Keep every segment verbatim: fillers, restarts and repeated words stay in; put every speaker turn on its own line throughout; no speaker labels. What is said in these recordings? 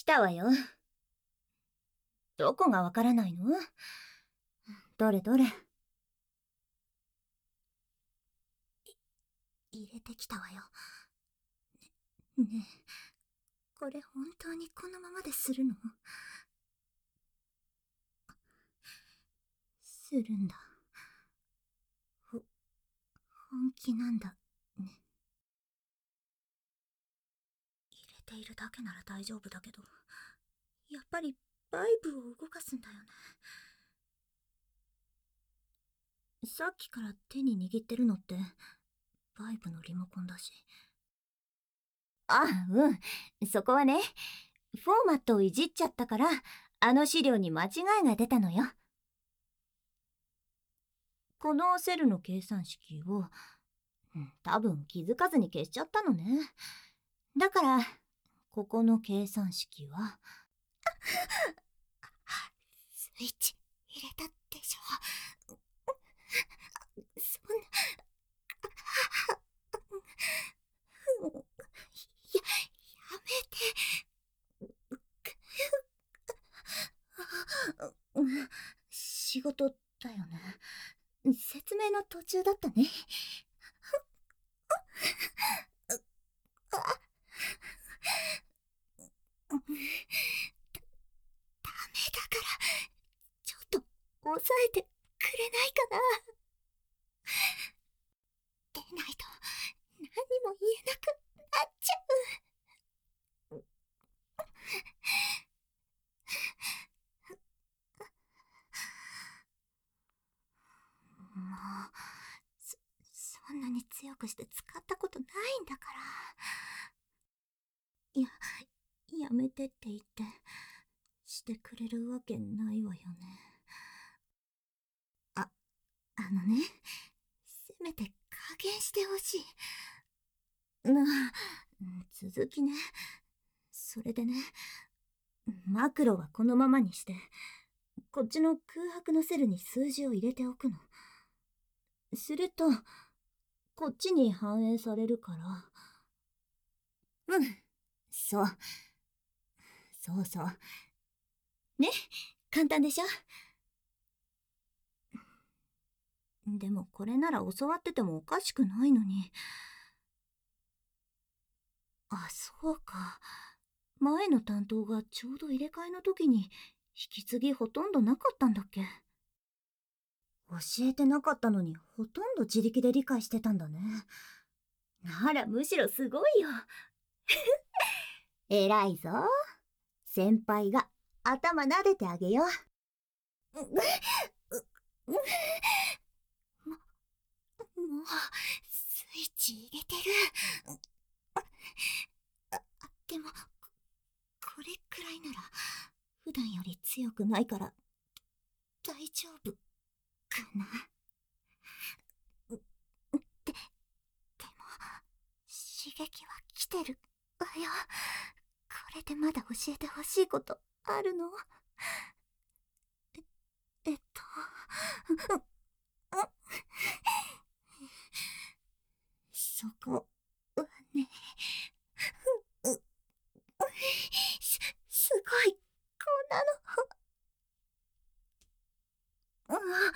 来たわよ。どこがわからないの？どれどれ。入れてきたわよ。ね、ねえ、これ本当にこのままでするの？するんだ。ほ、本気なんだね。入れているだけなら大丈夫だけど、やっぱりバイブを動かすんだよね。さっきから手に握ってるのってバイブのリモコンだし。あ、うん。そこはね、フォーマットをいじっちゃったから、あの資料に間違いが出たのよ。このセルの計算式を、うん、多分気づかずに消しちゃったのね。だから、ここの計算式はスイッチ入れたでしょ。そんな、や、やめて。仕事だよね。説明の途中だったね。ダメだからちょっと抑えてくれないかな。出ないと何も言えなくなっちゃう。もうそ、そんなに強くして使ったことないんだから。いや、やめてって言ってしてくれるわけないわよね。あ、あのね、せめて加減してほしい。なあ、続きね。それでね、マクロはこのままにして、こっちの空白のセルに数字を入れておくの。すると、こっちに反映されるから。うん、そう。そうそう。ね、簡単でしょ？でもこれなら教わっててもおかしくないのに。あ、そうか。前の担当がちょうど入れ替えの時に引き継ぎほとんどなかったんだっけ？教えてなかったのにほとんど自力で理解してたんだね。ならむしろすごいよ。偉いぞ。先輩が頭撫でてあげよう。も、もう、スイッチ入れてる。でも、これくらいなら、普段より強くないから、大丈夫、かな。で、でも、刺激は来てるわよ。これでまだ教えてほしいことあるの？え、えっと、そこはね、す、すごい、こんなの。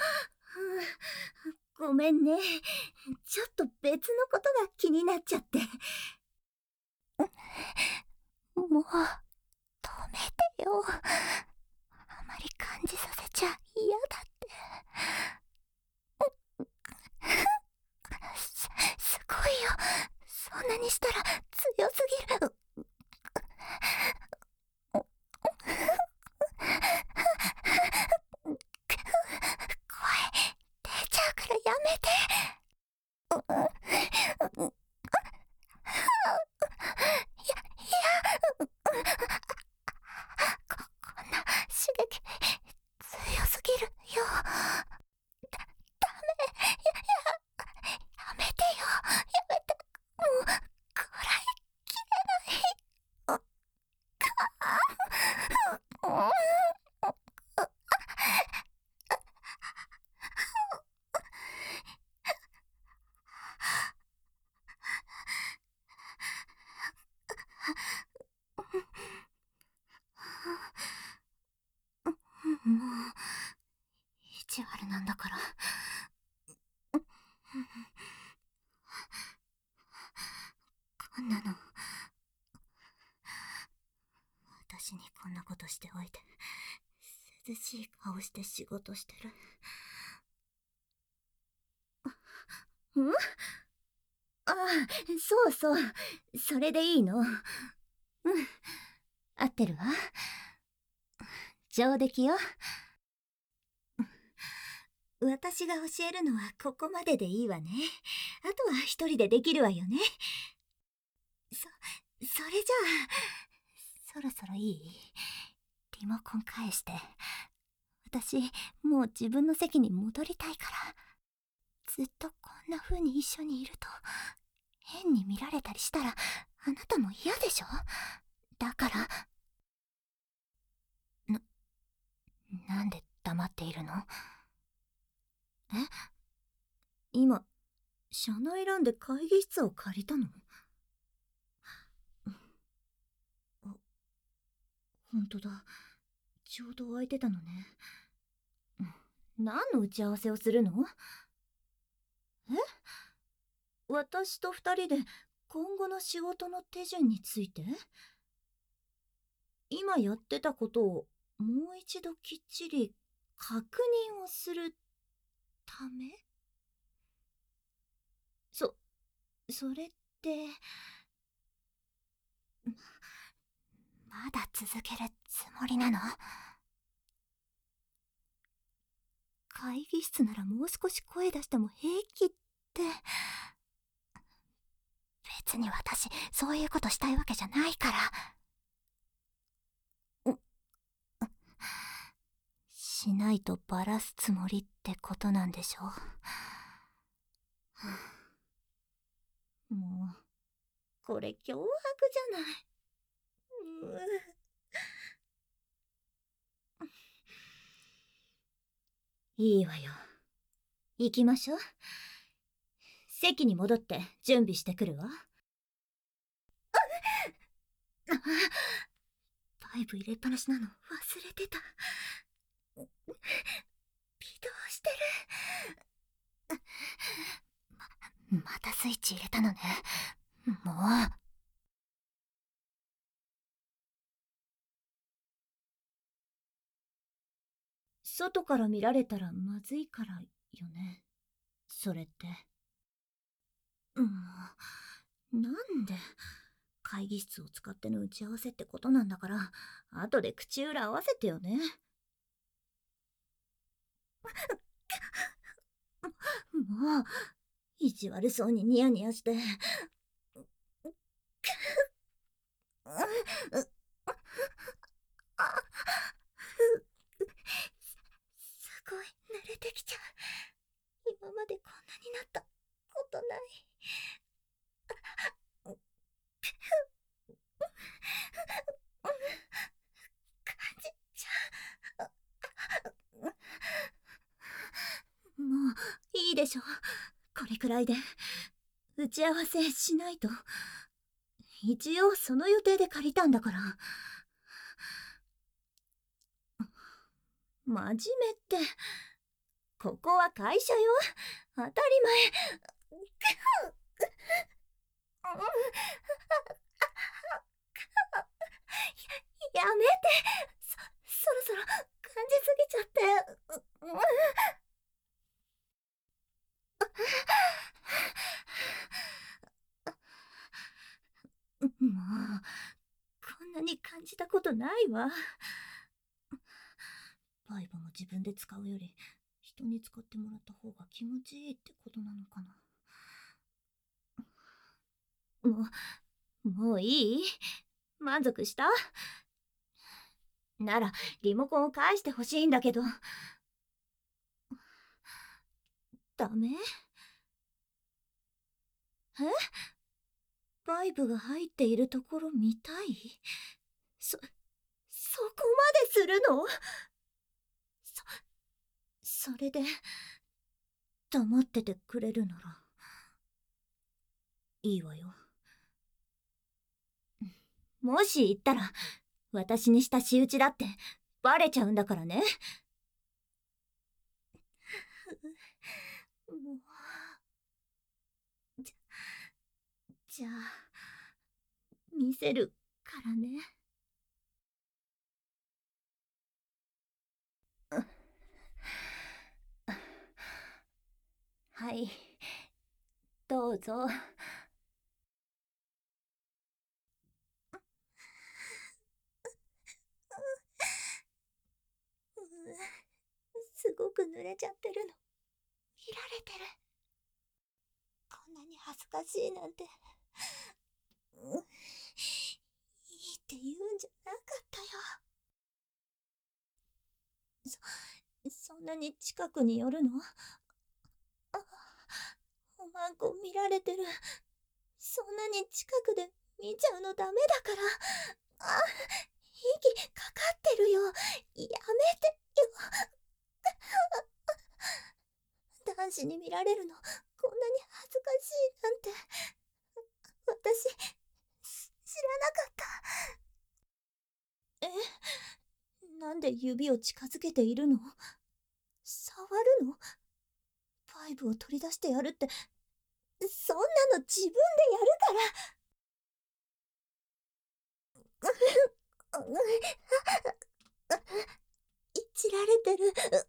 ごめんね。ちょっと別のことが気になっちゃって。もう、止めてよ。あまり感じさせちゃ嫌だって。す、すごいよ。そんなにしたら強すぎる。声出ちゃうからやめて。いや、いや、こ、こんな刺激強すぎるよ。だ、ダメ。や、や、やめてよ。やめて。もう、こらえきれない。 なことしておいて、涼しい顔して仕事してる。んああ、そうそう。それでいいの。うん。合ってるわ。上出来よ。私が教えるのはここまででいいわね。あとは一人でできるわよね。そ、それじゃあ、そろそろいい？リモコン返して。私、もう自分の席に戻りたいから。ずっとこんな風に一緒にいると、変に見られたりしたら、あなたも嫌でしょ？だから。な、なんで黙っているの？え？今、社内欄で会議室を借りたの？あ、ほんとだ。ちょうど空いてたのね。何の打ち合わせをするの？え？私と二人で今後の仕事の手順について？今やってたことをもう一度きっちり確認をするため？そ、それって、まだ続けるつもりなの？会議室ならもう少し声出しても平気って。別に私、そういうことしたいわけじゃないから。んしないとバラすつもりってことなんでしょう。もう、これ脅迫じゃない。ういいわよ。行きましょう。席に戻って準備してくるわ。パイプ入れっぱなしなの忘れてた。微動してる。ま、またスイッチ入れたのね。もう。外から見られたらまずいからよね。それって。もう、なんで、会議室を使っての打ち合わせってことなんだから、後で口裏合わせてよね。もう、意地悪そうにニヤニヤして。すごい濡れてきちゃう。今までこんなになったことない。感じちゃう。もういいでしょ。これくらいで。打ち合わせしないと。一応その予定で借りたんだから。真面目って。ここは会社よ。当たり前。や、やめて。そ、そろそろ感じすぎちゃって。もう、こんなに感じたことないわ。バイブも自分で使うより、人に使ってもらった方が気持ちいいってことなのかな。もう、もういい？満足した？なら、リモコンを返してほしいんだけど。ダメ？え？バイブが入っているところ見たい？そ、そこまでするの？そ、それで、黙っててくれるなら、いいわよ。もし言ったら、私にした仕打ちだって、バレちゃうんだからね。もう、じゃ、じゃあ、見せるからね。 はい、どうぞ。ううすごく濡れちゃってるの。見られてる。こんなに恥ずかしいなんて。ういいって言うんじゃなかったよ。そ、そんなに近くに寄るの？あ、おまんこ見られてる。そんなに近くで見ちゃうのダメだから。あ、息かかってるよ。やめてよ。男子に見られるの、こんなに恥ずかしいなんて。私、し知らなかった。え、なんで指を近づけているの？触るの？ファイブを取り出してやるって、そんなの自分でやるから。いじられてる。ダメ、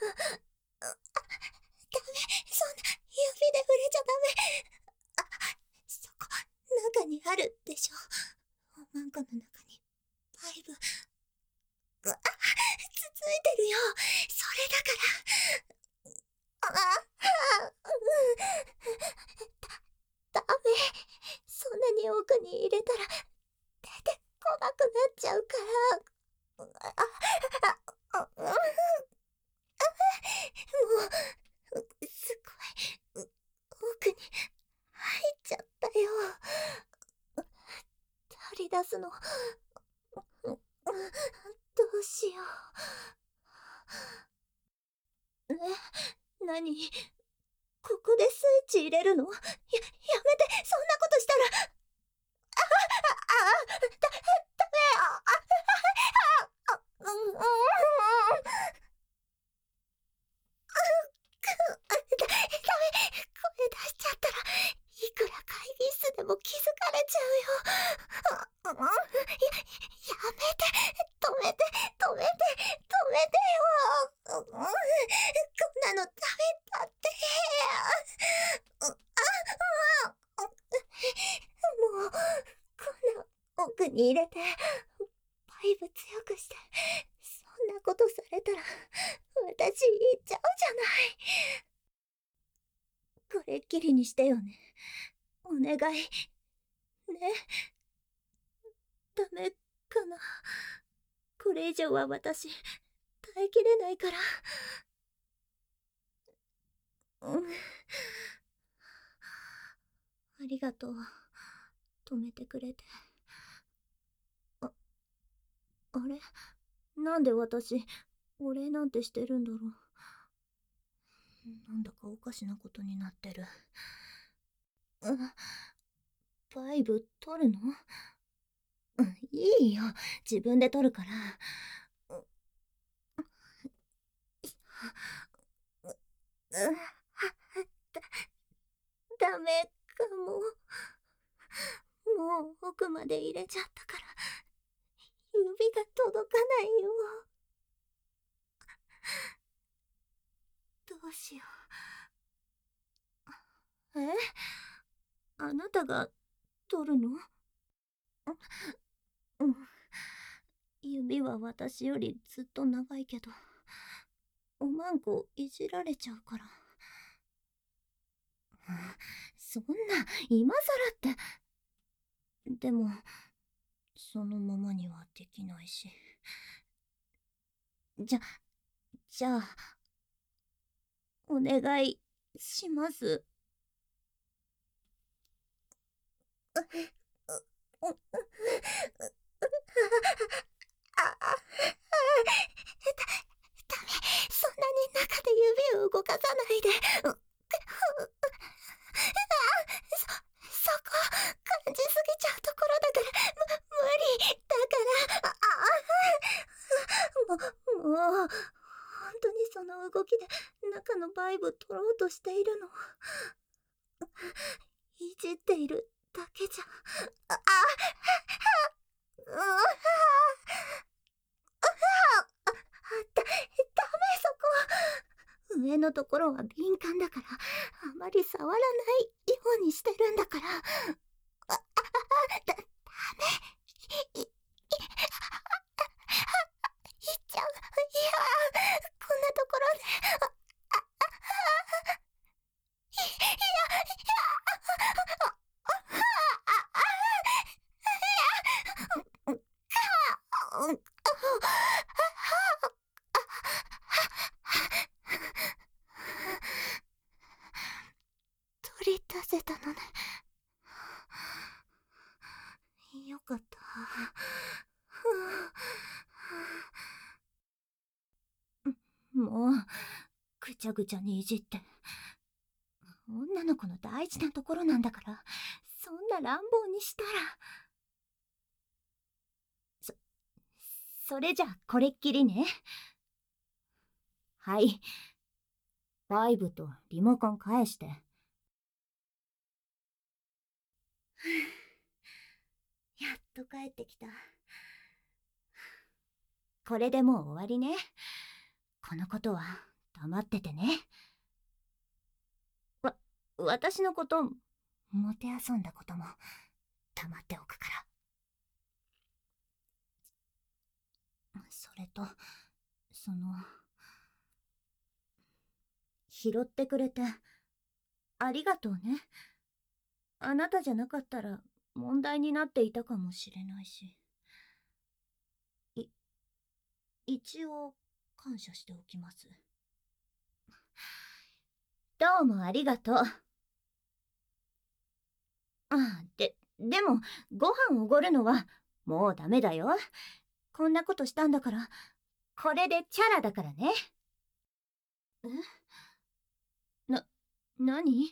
そんな指で触れちゃダメ。あ、そこ、中にあるでしょ。おまんこの中に、ファイブ。あ、つついてるよ。それだから。ああ、ダメ。そんなに奥に入れたら、出てこなくなっちゃうから。あ、あ、あ、もう、すごい、奥に入っちゃったよ。取り出すの、どうしよう。え、なに？ここでスイッチ入れるの？や、やめて、そんなことしたら。あ、あ、あ、だ、ダメ、あ、あ、あ、うん、うん、うん。ダメ、声出しちゃったら、いくら会議室でも気づかれちゃうよ。あ、あ、や、やめて、止めて、止めて、止めてよ。こんなのダメだって。あ、あ、あ、もう、こんな奥に入れて、パイプ強くして、そんなことされたら、私行っちゃうじゃない。これっきりにしてよね。お願い。ね。ダメかな。これ以上は私、耐えきれないから。うん。ありがとう。止めてくれて。あ、あれ？なんで私、お礼なんてしてるんだろう。なんだかおかしなことになってる。うん。バイブ取るの？うん、いいよ。自分で取るから。うん、だ、ダメかも。もう奥まで入れちゃったから、指が届かないよ。どうしよう。え？あなたが取るの？うん。指は私よりずっと長いけど、おまんこいじられちゃうから。そんな、今更って。でも、そのままにはできないし。じゃ、じゃあ、お願いします。あ、あ、あ、だ、ダメ。そんなに中で指を動かさないで。う、う、そ、そこ、感じすぎちゃうところだから、む、無理。だから、あ、あ、も、もう、本当にその動きで中のバイブ取ろうとしているの？いじっているだけじゃ。あ、あ、うわ、だ、ダメそこ。上のところは敏感だから、 あまり触らないようにしてるんだから。あ、あ、あ、だ、ダメ。い、い、い、いっちゃう。いや、こんなところで。あ、あ、い、いや、いや、あ、あ、あ、いや、うん、取り出せたのね。よかった。もう、ぐちゃぐちゃにいじって。女の子の大事なところなんだから、そんな乱暴にしたら。そ、それじゃあこれっきりね。はい。バイブとリモコン返して。やっと帰ってきた。これでもう終わりね。このことは黙っててね。わ、私のこと、もてあそんだことも黙っておくから。それと、その、拾ってくれて、ありがとうね。あなたじゃなかったら問題になっていたかもしれないし。い、一応、感謝しておきます。どうもありがとう。あ、で、でも、ご飯おごるのは、もうダメだよ。こんなことしたんだから、これでチャラだからね。え？な、なに？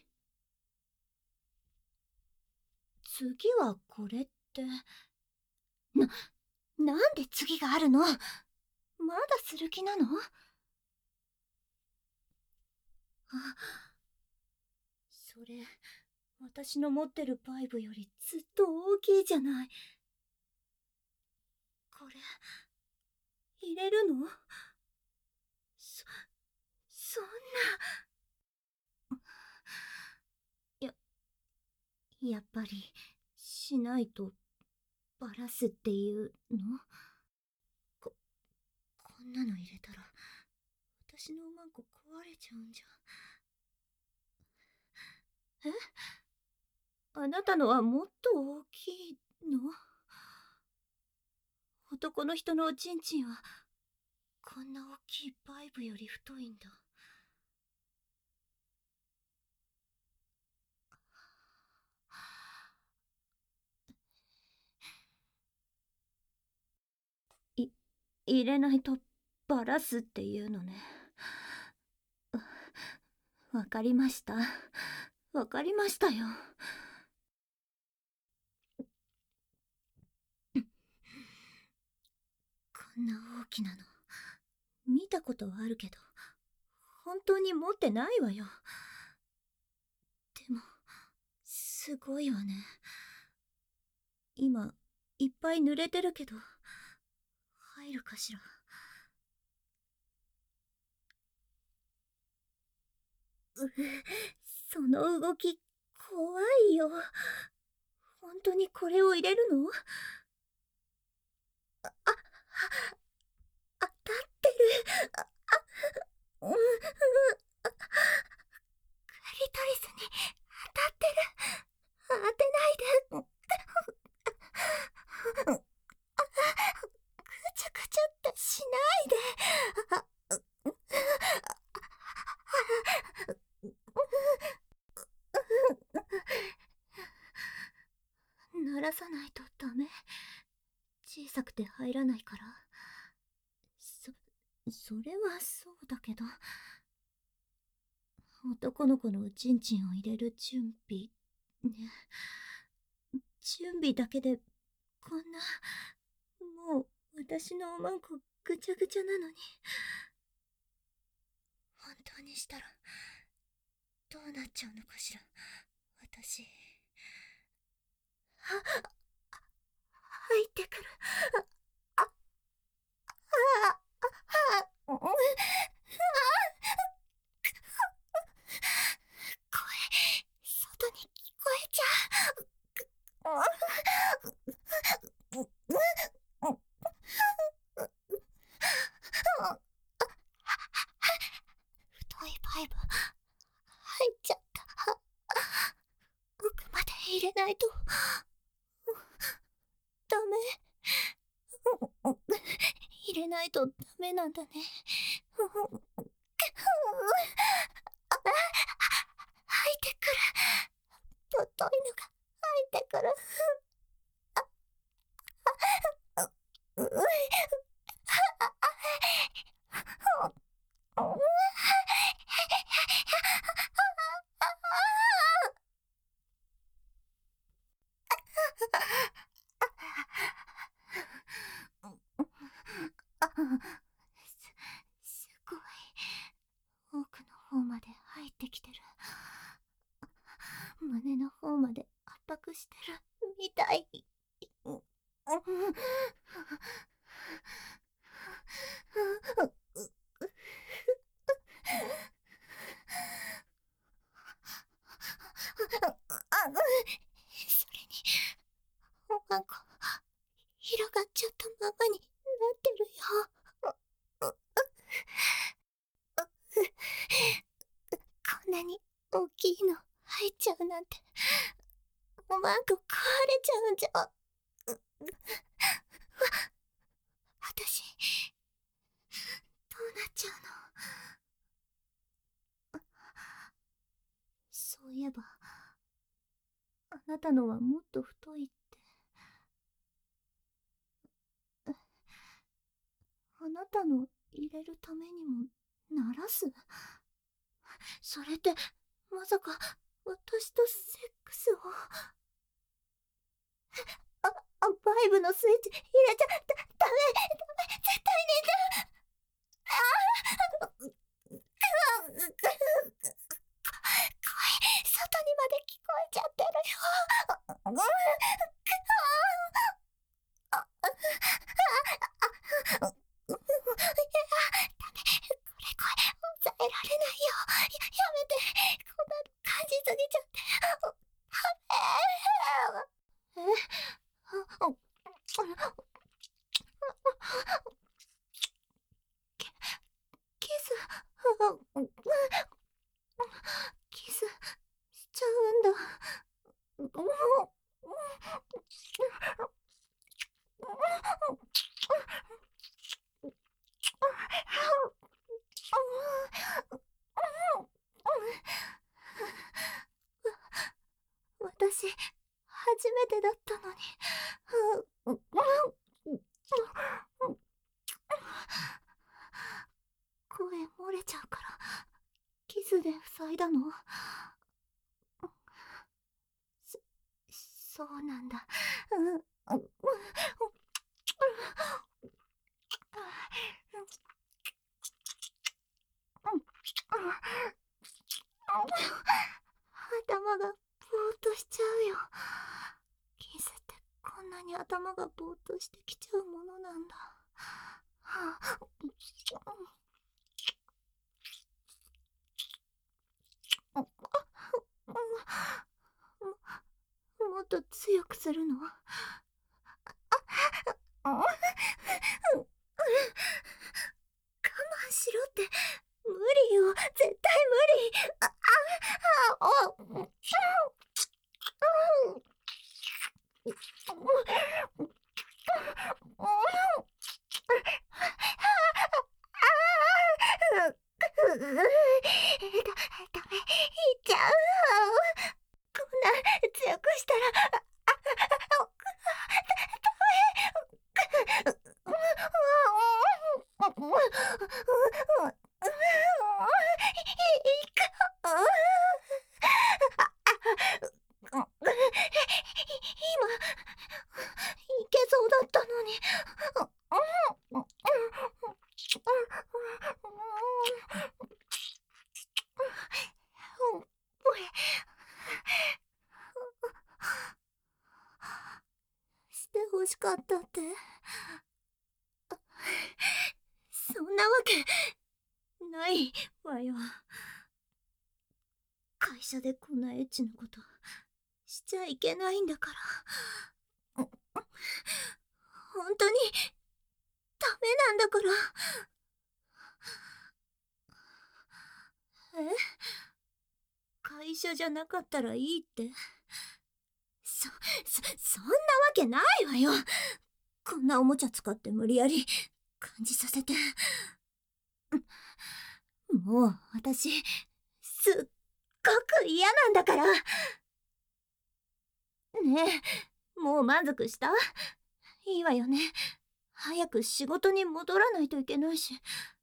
次はこれって。な、なんで次があるの？まだする気なの？あ、それ、私の持ってるバイブよりずっと大きいじゃない。これ、入れるの？そ、そんな。や、やっぱり、しないと、バラすっていうの？こ、こんなの入れたら、私のマンコ壊れちゃうんじゃ。え？あなたのはもっと大きいの？男の人のおちんちんは、こんな大きいバイブより太いんだ。い、入れないとバラすっていうのね。わかりました。わかりましたよ。こんな大きなの、見たことはあるけど、本当に持ってないわよ。でも、すごいわね。今、いっぱい濡れてるけど、入るかしら。う、その動き、怖いよ。本当にこれを入れるの？あ、あ、当たってる。あ、あ、うん、うん、あ、クリトリスに当たってる。当てないで。ぐちゃぐちゃってしないで。あ、鳴らさないとダメ。小さくて入らないから。そ、それはそうだけど。男の子のおちんちんを入れる準備ね。準備だけでこんな、もう私のおまんこぐちゃぐちゃなのに。本当にしたらどうなっちゃうのかしら、私。あ、入ってくる。あ、あ、あ、あ、うん、こないと。ダメ。入れないとダメなんだね。入ってくる。ぶっといのが入ってくる。ううす、すごい。奥の方まで入ってきてる。胸の方まで圧迫してるみたい。それに、おまんこ、広がっちゃったままになってるよ。こんなに大きいの入っちゃうなんて、おまんこ壊れちゃうんじゃ。あたし、どうなっちゃうの？そういえば、あなたのはもっと太いって。あなたの入れるためにも、鳴らす？それって、まさか、私とセックスを。あ、あ、バイブのスイッチ入れちゃ、だ、ダメ、ダメ、絶対にだ。ああ、声、外にまで聞こえちゃってるよ。うん、ダメ、これ声抑えられないよ。や、やめて、こんな感じすぎちゃって。ダメ。え、あ、キス、キスしちゃうんだ。私、初めてだったのに。声漏れちゃうから、キスで塞いだの？そ、そうなんだ。頭がぼーっとしちゃうよ。キスってこんなに頭がぼーっとしてきちゃうものなんだ。はあ、も、もっと強くするの？我慢しろって、無理よ、絶対無理。あ、あ、あ、あ、だ、ダメ、言っちゃう。こんな強くしたら、今、いけそうだったのに。して欲しかったって。そんなわけないわよ。会社でこんなエッチなことしちゃいけないんだから。本当にダメなんだから。え？会社じゃなかったらいいって？ そんなわけないわよ。こんなおもちゃ使って無理やり感じさせて。もう私、すっごく嫌なんだから。ねえ、もう満足した？いいわよね。早く仕事に戻らないといけないし。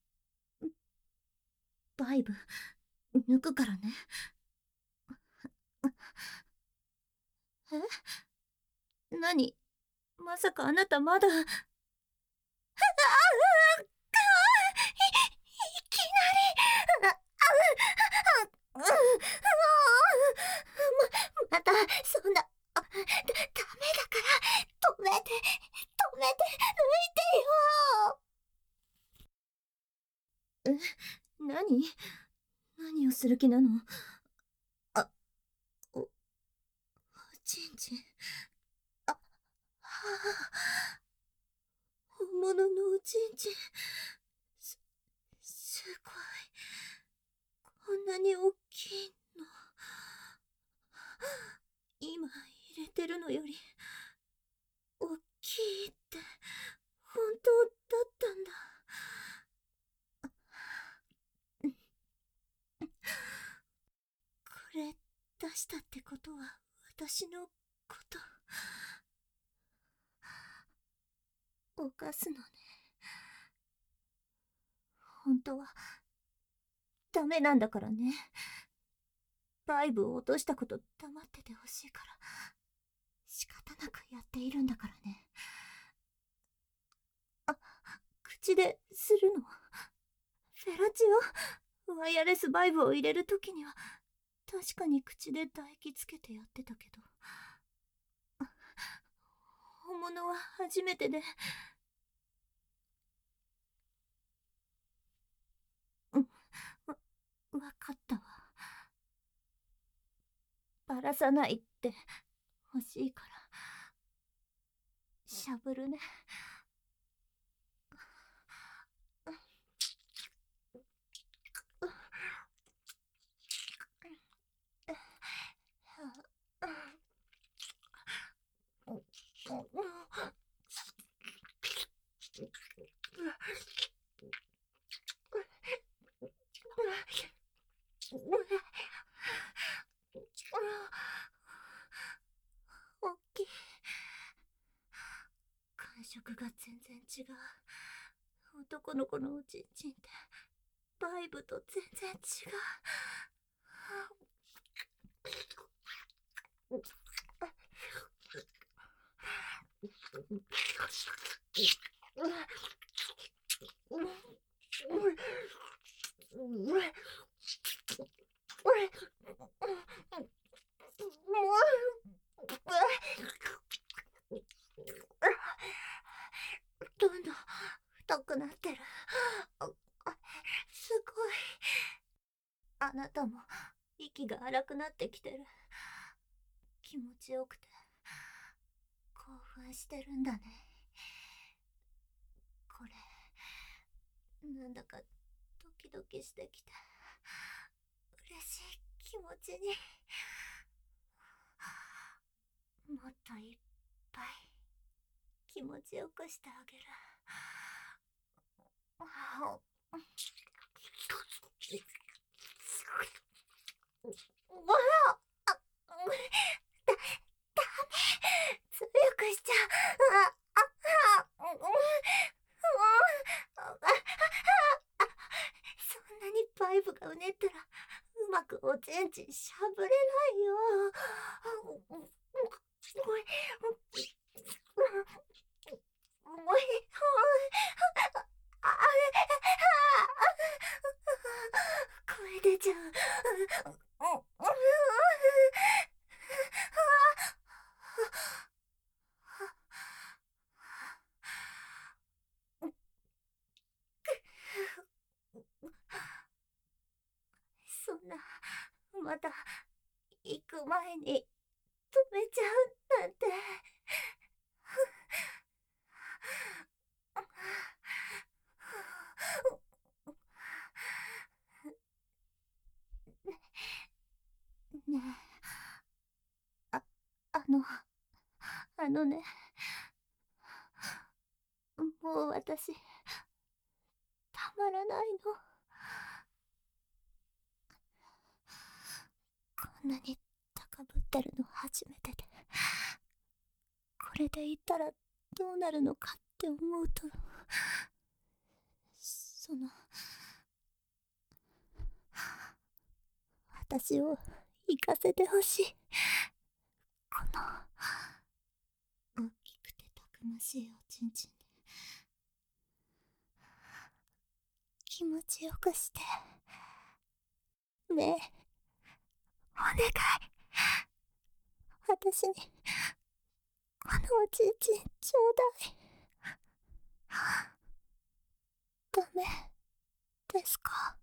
バイブ、抜くからね。え？何？まさかあなたまだ。ああ、い、いきなり。あ、あ、あ、あ、ま、また、そんな、あ、だ、ダメだから、止めて、止めて、抜いてよ。え、何？何をする気なの？あ、お、おちんちん。あ、はあ、本物のおちんちん。す、すごい。こんなに大きいの。今入れてるのより、大きいって、本当だったんだ。これ、出したってことは、私のこと、犯すのね。本当は、ダメなんだからね。バイブを落としたこと黙っててほしいから、仕方なくやっているんだからね。あ、口でするの？フェラチオ、ワイヤレスバイブを入れるときには、確かに口で唾液つけてやってたけど、本物は初めてで。うん、わ、わかったわ。バラさないって欲しいから、しゃぶるね。大きい。感触が全然違う。男の子のおちんちんってバイブと全然違う。どんどん太くなってる。すごい。あなたも息が荒くなってきてる。気持ちよくて興奮してるんだね。これ、なんだかドキドキしてきて、嬉しい気持ちに。もっといっぱい気持ちよくしてあげる。うわあ、だ、ダメ、強くしちゃう。あ、あ、あ、うん、あ、そんなにバイブがうねったら、うまくおちんちんしゃぶれないよ。声出ちゃう。そんな、また行く前に止めちゃうなんて。ねえ、あ、あの、 あのね、もう私、たまらないの。こんなに高ぶってるの初めてで、これでいったらどうなるのかって思うと、その、私を行かせてほしい。この、大きくてたくましいおちんちんで、気持ちよくして。ねえ、お願い。私に、このおちんちんちょうだい。ダメですか？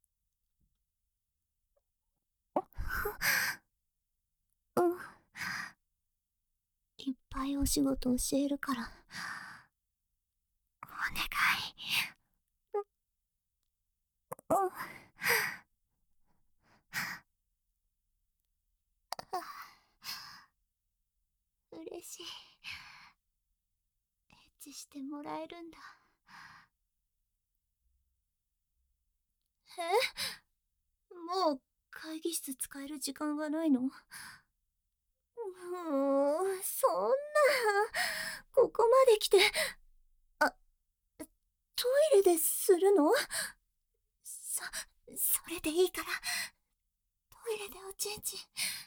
うん。いっぱいお仕事教えるから、お願い。うん。嬉しい。エッチしてもらえるんだ。え？もう会議室使える時間がないの？もう、そんな、ここまで来て、あ、トイレでするの？そ、それでいいから、トイレでおちんちん、